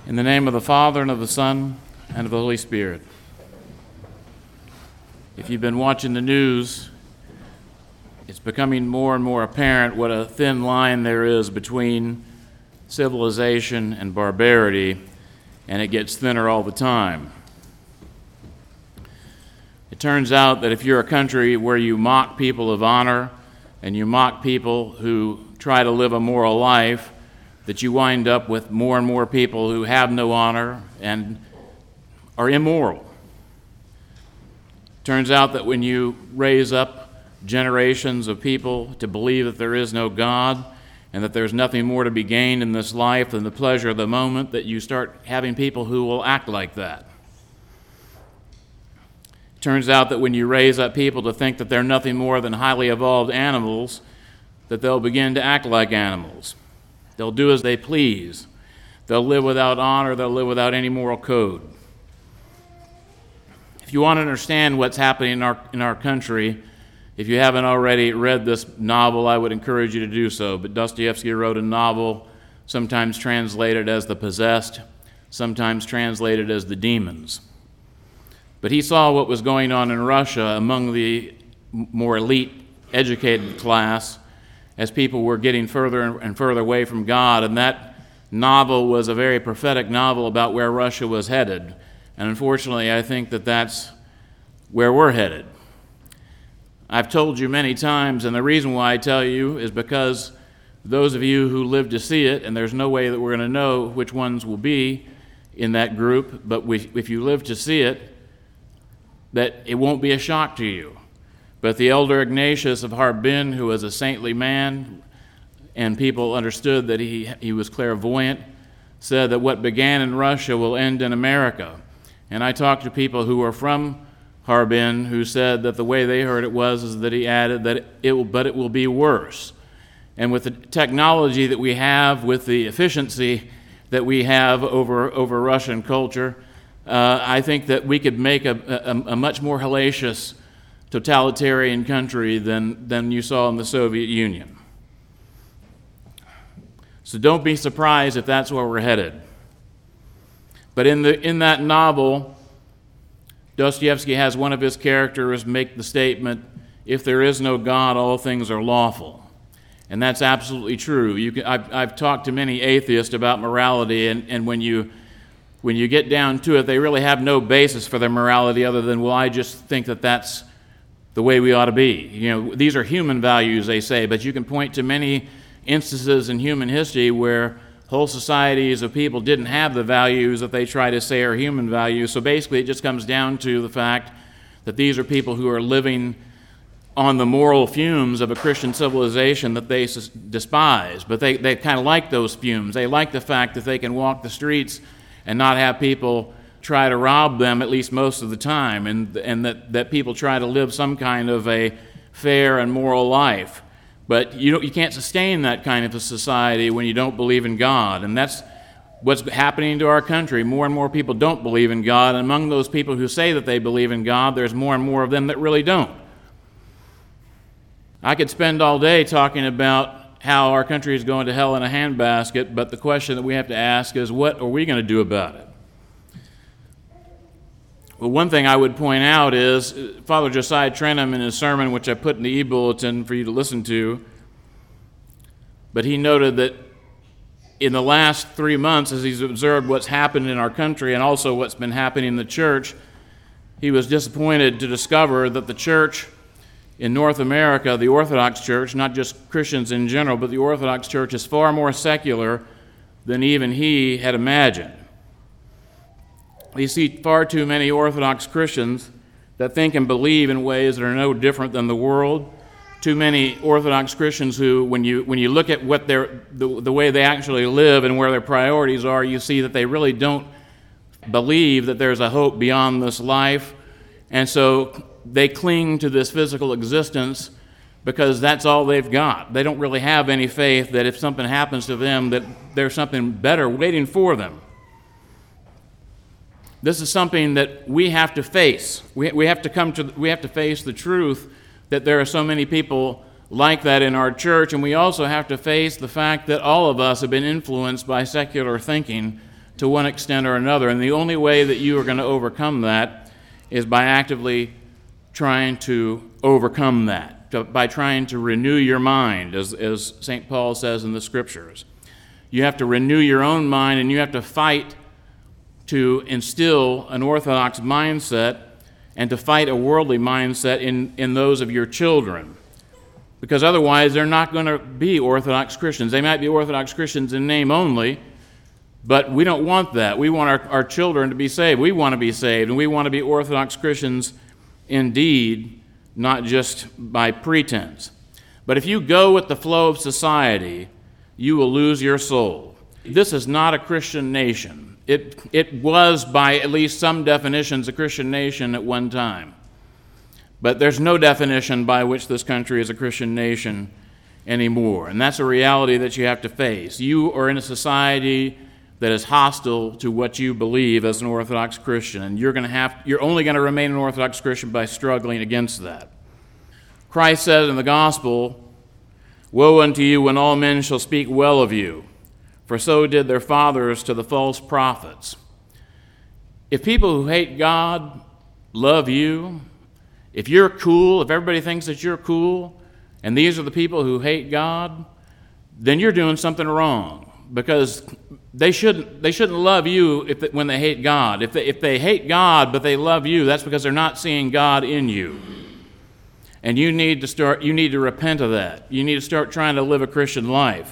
In the name of the Father, and of the Son, and of the Holy Spirit. If you've been watching the news, it's becoming more and more apparent what a thin line there is between civilization and barbarity, and it gets thinner all the time. It turns out that if you're a country where you mock people of honor and you mock people who try to live a moral life, that you wind up with more and more people who have no honor and are immoral. Turns out that when you raise up generations of people to believe that there is no God and that there's nothing more to be gained in this life than the pleasure of the moment, that you start having people who will act like that. Turns out that when you raise up people to think that they're nothing more than highly evolved animals, that they'll begin to act like animals. They'll do as they please. They'll live without honor. They'll live without any moral code. If you want to understand what's happening in our country, if you haven't already read this novel, I would encourage you to do so. But Dostoevsky wrote a novel, sometimes translated as The Possessed, sometimes translated as The Demons. But he saw what was going on in Russia among the more elite, educated class, as people were getting further and further away from God, and that novel was a very prophetic novel about where Russia was headed. And unfortunately, I think that that's where we're headed. I've told you many times, and the reason why I tell you is because those of you who live to see it, and there's no way that we're going to know which ones will be in that group, but if you live to see it, that it won't be a shock to you. But the elder Ignatius of Harbin, who was a saintly man, and people understood that he was clairvoyant, said that what began in Russia will end in America. And I talked to people who were from Harbin who said that the way they heard it was that he added that it will be worse. And with the technology that we have, with the efficiency that we have over Russian culture, I think that we could make a much more hellacious totalitarian country than you saw in the Soviet Union. So don't be surprised if that's where we're headed. But in that novel, Dostoevsky has one of his characters make the statement, if there is no God, all things are lawful. And that's absolutely true. I've talked to many atheists about morality, and when you get down to it, they really have no basis for their morality other than, well, I just think that that's the way we ought to be. You know, these are human values, they say, but you can point to many instances in human history where whole societies of people didn't have the values that they try to say are human values. So basically it just comes down to the fact that these are people who are living on the moral fumes of a Christian civilization that they despise. But they kind of like those fumes. They like the fact that they can walk the streets and not have people try to rob them, at least most of the time, and that people try to live some kind of a fair and moral life. But you can't sustain that kind of a society when you don't believe in God, and that's what's happening to our country. More and more people don't believe in God, and among those people who say that they believe in God, there's more and more of them that really don't. I could spend all day talking about how our country is going to hell in a handbasket, but the question that we have to ask is, what are we going to do about it? Well, one thing I would point out is Father Josiah Trenham in his sermon, which I put in the e-bulletin for you to listen to, but he noted that in the last 3 months, as he's observed what's happened in our country and also what's been happening in the church, he was disappointed to discover that the church in North America, the Orthodox Church, not just Christians in general, but the Orthodox Church is far more secular than even he had imagined. You see far too many Orthodox Christians that think and believe in ways that are no different than the world. Too many Orthodox Christians who, when you look at what the way they actually live and where their priorities are, you see that they really don't believe that there's a hope beyond this life. And so they cling to this physical existence because that's all they've got. They don't really have any faith that if something happens to them, that there's something better waiting for them. This is something that we have to face. We have to face the truth that there are so many people like that in our church, and we also have to face the fact that all of us have been influenced by secular thinking to one extent or another. And the only way that you are going to overcome that is by actively trying to overcome that, by trying to renew your mind, as St. Paul says in the Scriptures. You have to renew your own mind, and you have to fight to instill an orthodox mindset and to fight a worldly mindset in those of your children. Because otherwise, they're not going to be Orthodox Christians. They might be Orthodox Christians in name only, but we don't want that. We want our children to be saved. We want to be saved, and we want to be Orthodox Christians indeed, not just by pretense. But if you go with the flow of society, you will lose your soul. This is not a Christian nation. It was, by at least some definitions, a Christian nation at one time. But there's no definition by which this country is a Christian nation anymore. And that's a reality that you have to face. You are in a society that is hostile to what you believe as an Orthodox Christian, and you're only going to remain an Orthodox Christian by struggling against that. Christ said in the gospel, "Woe unto you when all men shall speak well of you, for so did their fathers to the false prophets." If people who hate God love you, if you're cool, if everybody thinks that you're cool, and these are the people who hate God, then you're doing something wrong, because they shouldn't love you when they hate God. If they hate God but they love you, that's because they're not seeing God in you. And you need to repent of that. You need to start trying to live a Christian life.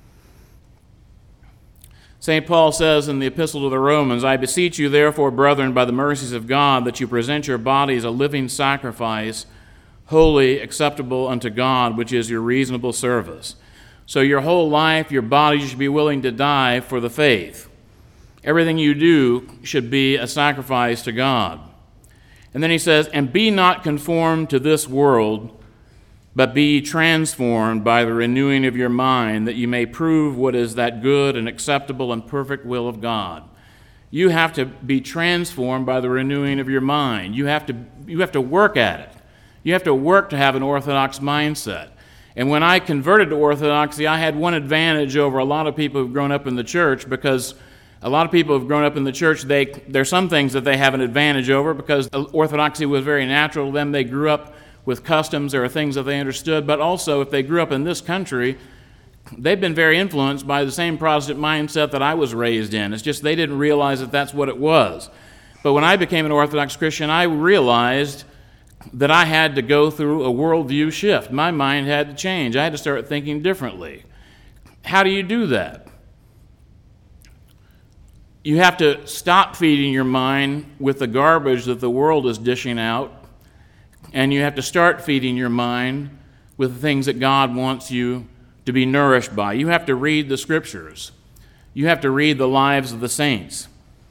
St. Paul says in the Epistle to the Romans, "I beseech you therefore, brethren, by the mercies of God, that you present your bodies a living sacrifice, holy, acceptable unto God, which is your reasonable service." So your whole life, your body, you should be willing to die for the faith. Everything you do should be a sacrifice to God. And then he says, "And be not conformed to this world, but be transformed by the renewing of your mind, that you may prove what is that good and acceptable and perfect will of God." You have to be transformed by the renewing of your mind. You have to work at it. You have to work to have an Orthodox mindset. And when I converted to Orthodoxy, I had one advantage over a lot of people who've grown up in the church, because a lot of people who've grown up in the church, there's some things that they have an advantage over because Orthodoxy was very natural to them. They grew up with customs. There are things that they understood. But also, if they grew up in this country, they've been very influenced by the same Protestant mindset that I was raised in. It's just they didn't realize that that's what it was. But when I became an Orthodox Christian, I realized that I had to go through a worldview shift. My mind had to change. I had to start thinking differently. How do you do that? You have to stop feeding your mind with the garbage that the world is dishing out, and you have to start feeding your mind with the things that God wants you to be nourished by. You have to read the Scriptures. You have to read the lives of the saints.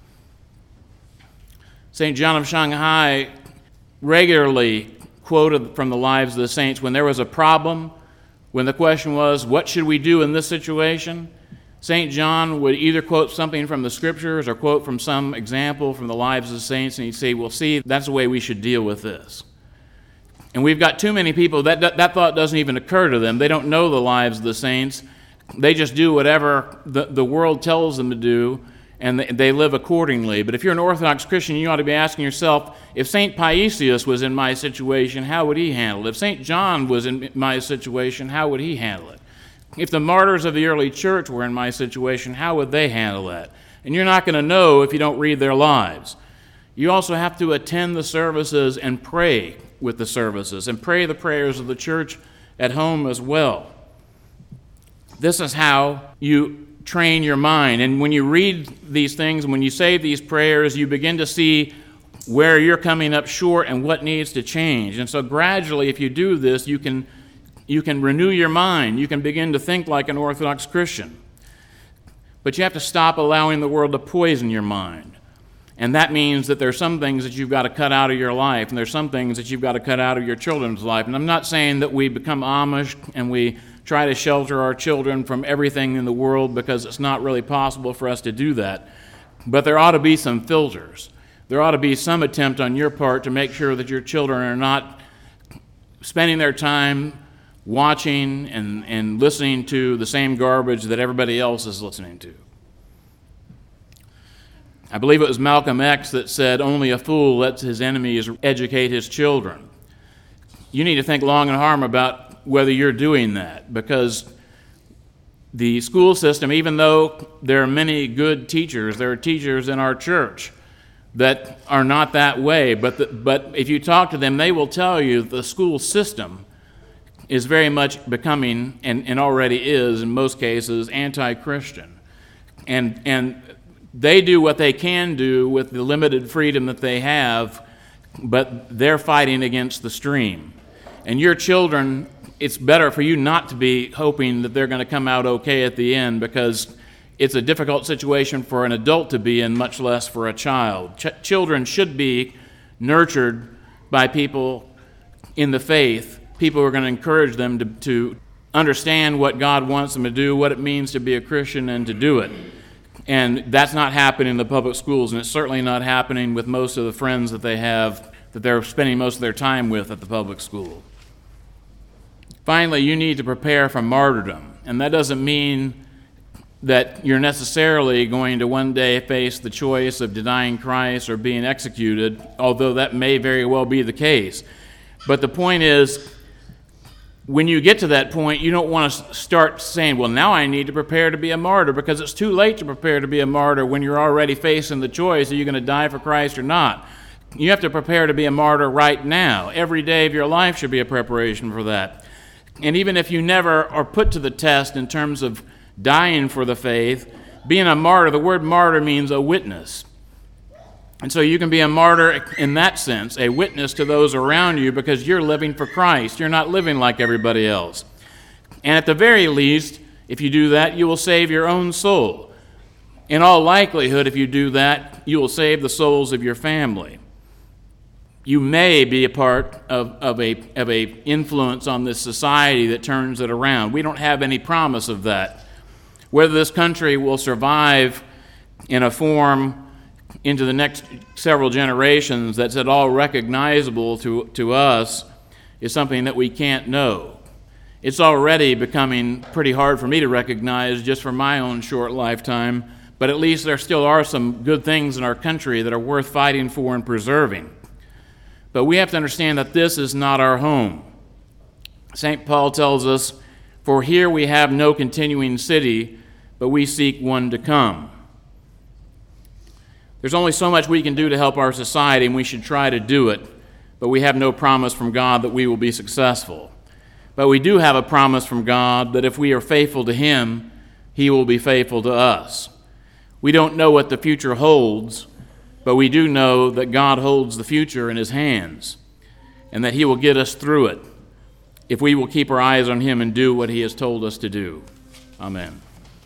St. John of Shanghai regularly quoted from the lives of the saints when there was a problem, when the question was, what should we do in this situation? St. John would either quote something from the Scriptures or quote from some example from the lives of the saints, and he'd say, well, see, that's the way we should deal with this. And we've got too many people, that thought doesn't even occur to them. They don't know the lives of the saints. They just do whatever the world tells them to do, and they live accordingly. But if you're an Orthodox Christian, you ought to be asking yourself, if St. Paisius was in my situation, how would he handle it? If St. John was in my situation, how would he handle it? If the martyrs of the early church were in my situation, how would they handle that? And you're not going to know if you don't read their lives. You also have to attend the services and pray with the services, and pray the prayers of the church at home as well. This is how you train your mind. And when you read these things, when you say these prayers, you begin to see where you're coming up short and what needs to change. And so gradually, if you do this, you can renew your mind. You can begin to think like an Orthodox Christian. But you have to stop allowing the world to poison your mind. And that means that there's some things that you've got to cut out of your life, and there's some things that you've got to cut out of your children's life. And I'm not saying that we become Amish and we try to shelter our children from everything in the world, because it's not really possible for us to do that. But there ought to be some filters. There ought to be some attempt on your part to make sure that your children are not spending their time watching and listening to the same garbage that everybody else is listening to. I believe it was Malcolm X that said, "Only a fool lets his enemies educate his children." You need to think long and hard about whether you're doing that, because the school system, even though there are many good teachers, there are teachers in our church that are not that way, but if you talk to them, they will tell you the school system is very much becoming, and already is in most cases, anti-Christian. And they do what they can do with the limited freedom that they have, but they're fighting against the stream. And your children, it's better for you not to be hoping that they're going to come out okay at the end, because it's a difficult situation for an adult to be in, much less for a child. Children should be nurtured by people in the faith, people who are going to encourage them to understand what God wants them to do, what it means to be a Christian, and to do it. And that's not happening in the public schools, and it's certainly not happening with most of the friends that they have, that they're spending most of their time with at the public school. Finally, you need to prepare for martyrdom, and that doesn't mean that you're necessarily going to one day face the choice of denying Christ or being executed, although that may very well be the case. But the point is, when you get to that point, you don't want to start saying, well, now I need to prepare to be a martyr, because it's too late to prepare to be a martyr when you're already facing the choice, are you going to die for Christ or not? You have to prepare to be a martyr right now. Every day of your life should be a preparation for that. And even if you never are put to the test in terms of dying for the faith, being a martyr, the word martyr means a witness. And so you can be a martyr in that sense, a witness to those around you, because you're living for Christ. You're not living like everybody else. And at the very least, if you do that, you will save your own soul. In all likelihood, if you do that, you will save the souls of your family. You may be a part of a influence on this society that turns it around. We don't have any promise of that. Whether this country will survive in a form into the next several generations that's at all recognizable to us is something that we can't know. It's already becoming pretty hard for me to recognize just for my own short lifetime, but at least there still are some good things in our country that are worth fighting for and preserving. But we have to understand that this is not our home. St. Paul tells us, "For here we have no continuing city, but we seek one to come." There's only so much we can do to help our society, and we should try to do it, but we have no promise from God that we will be successful. But we do have a promise from God that if we are faithful to Him, He will be faithful to us. We don't know what the future holds, but we do know that God holds the future in His hands, and that He will get us through it if we will keep our eyes on Him and do what He has told us to do. Amen.